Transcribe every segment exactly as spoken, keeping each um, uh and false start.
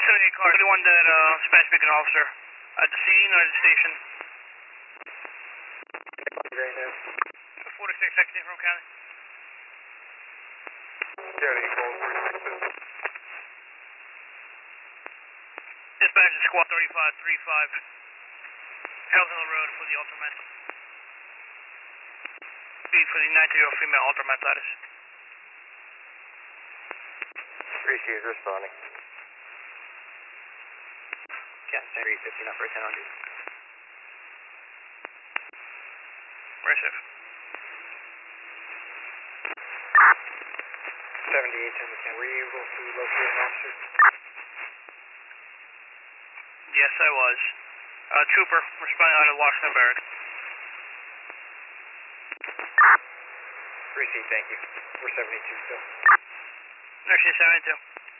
seventy-eight car, anyone that uh, Spanish speaking officer at the scene or the station? Right now. forty-six sixteen from County. Yeah, he called forty-six. Dispatch to squad thirty-five thirty-five. Hellsville Road for the Ultraman. Speed for the ninety-year-old female Ultraman status. three C is responding. Cat three fifteen up for ten hundred. Very safe. seventy-eight ten ten. Were you able to locate an officer? Yes, I was. Uh, trooper responding out of Washington Barracks. three C, thank you. We're seventy-two still. Nurse seventy-two.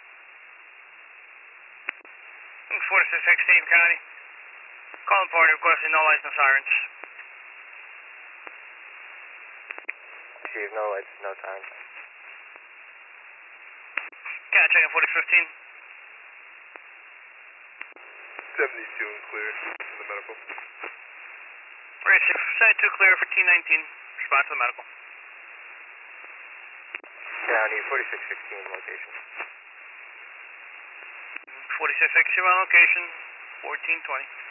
forty-six sixteen County. Calling party requesting no lights, no sirens. Receive no lights, no time. Cat checking forty fifteen. seventy-two and clear to the medical. Very safe. seventy-two clear for T nineteen. Respond to the medical. County, forty-six sixteen location. forty-six sixteen on location. fourteen twenty.